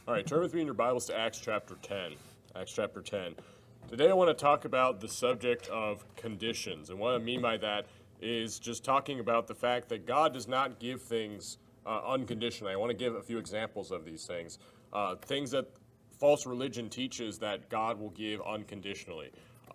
All right, turn with me in your Bibles to Acts chapter 10. Acts chapter 10. Today I want to talk about the subject of conditions. And what I mean by that is just talking about the fact that God does not give things unconditionally. I want to give a few examples of these things. Things that false religion teaches that God will give unconditionally.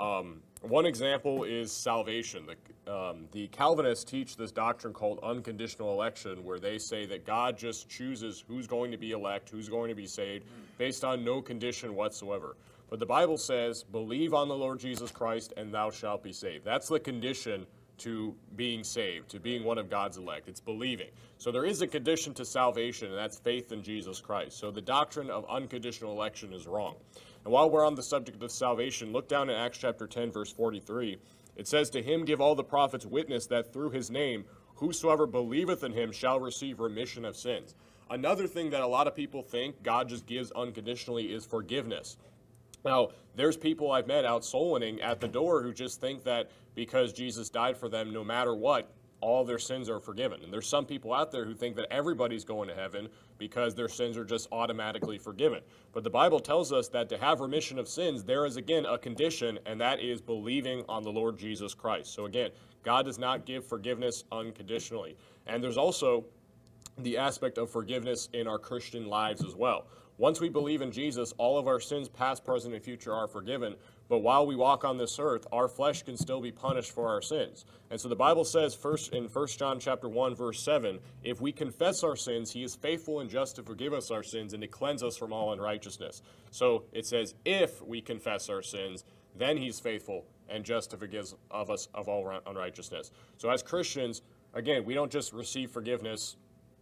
One example is salvation. The Calvinists teach this doctrine called unconditional election, where they say that God just chooses who's going to be elect, who's going to be saved, based on no condition whatsoever. But the Bible says, believe on the Lord Jesus Christ and thou shalt be saved. That's the condition to being saved, to being one of God's elect. It's believing. So there is a condition to salvation, and that's faith in Jesus Christ. So the doctrine of unconditional election is wrong. And while we're on the subject of salvation, look down in Acts chapter 10, verse 43. It says, to him give all the prophets witness that through his name, whosoever believeth in him shall receive remission of sins. Another thing that a lot of people think God just gives unconditionally is forgiveness. Now, there's people I've met out soul winning at the door who just think that because Jesus died for them, no matter what, all their sins are forgiven. And there's some people out there who think that everybody's going to heaven because their sins are just automatically forgiven. But the Bible tells us that to have remission of sins, there is again a condition, and that is believing on the Lord Jesus Christ. So again, God does not give forgiveness unconditionally. And there's also the aspect of forgiveness in our Christian lives as well. Once we believe in Jesus, all of our sins, past, present, and future, are forgiven. But while we walk on this earth, our flesh can still be punished for our sins. And so the Bible says first in 1 John chapter 1, verse 7, if we confess our sins, he is faithful and just to forgive us our sins and to cleanse us from all unrighteousness. So it says, if we confess our sins, then he's faithful and just to forgive us of all unrighteousness. So as Christians, again, we don't just receive forgiveness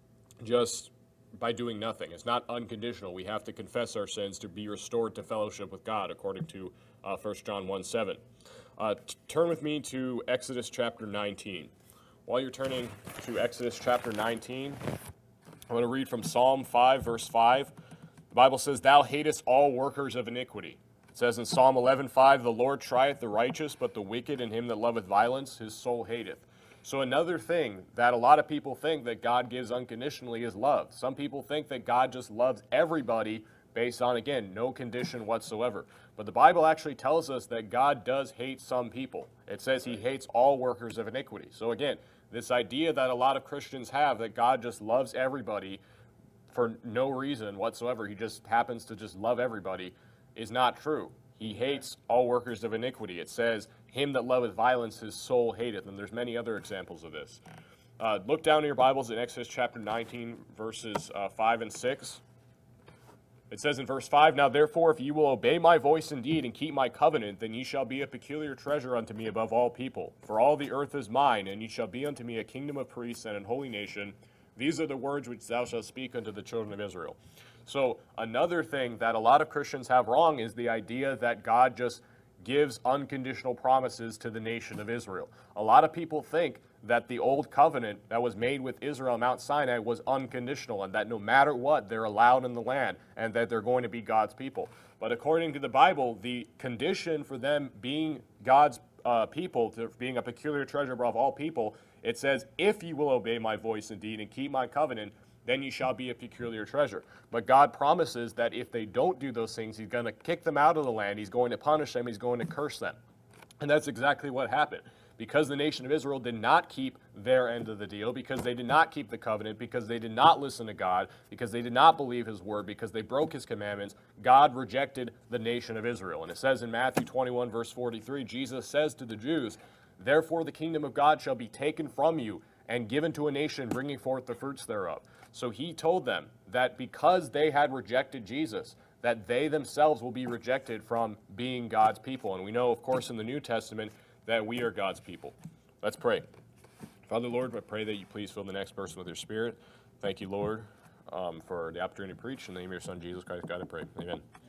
just by doing nothing. It's not unconditional. We have to confess our sins to be restored to fellowship with God, according to 1 John 1:7. Turn with me to Exodus chapter 19. While you're turning to Exodus chapter 19, I want to read from Psalm 5, verse 5. The Bible says, thou hatest all workers of iniquity. It says in Psalm 11:5, the Lord trieth the righteous, but the wicked and him that loveth violence, his soul hateth. So another thing that a lot of people think that God gives unconditionally is love. Some people think that God just loves everybody based on, again, no condition whatsoever. But the Bible actually tells us that God does hate some people. It says he hates all workers of iniquity. So again, this idea that a lot of Christians have that God just loves everybody for no reason whatsoever, he just happens to just love everybody, is not true. He hates all workers of iniquity. It says, him that loveth violence, his soul hateth. And there's many other examples of this. Look down in your Bibles in Exodus chapter 19, verses 5 and 6. It says in verse 5, now therefore, if ye will obey my voice indeed and keep my covenant, then ye shall be a peculiar treasure unto me above all people. For all the earth is mine, and ye shall be unto me a kingdom of priests and an holy nation. These are the words which thou shalt speak unto the children of Israel. So another thing that a lot of Christians have wrong is the idea that God just gives unconditional promises to the nation of Israel. A lot of people think that the old covenant that was made with Israel on Mount Sinai was unconditional and that no matter what, they're allowed in the land and that they're going to be God's people. But according to the Bible, the condition for them being God's people, to being a peculiar treasure above all people, it says, if you will obey my voice indeed and keep my covenant, then you shall be a peculiar treasure. But God promises that if they don't do those things, he's going to kick them out of the land, he's going to punish them, he's going to curse them. And that's exactly what happened. Because the nation of Israel did not keep their end of the deal, because they did not keep the covenant, because they did not listen to God, because they did not believe his word, because they broke his commandments, God rejected the nation of Israel. And it says in Matthew 21, verse 43, Jesus says to the Jews, therefore the kingdom of God shall be taken from you and given to a nation bringing forth the fruits thereof. So he told them that because they had rejected Jesus, that they themselves will be rejected from being God's people. And we know, of course, in the New Testament that we are God's people. Let's pray. Father, Lord, I pray that you please fill the next person with your spirit. Thank you, Lord, for the opportunity to preach. In the name of your Son, Jesus Christ, God, I pray. Amen.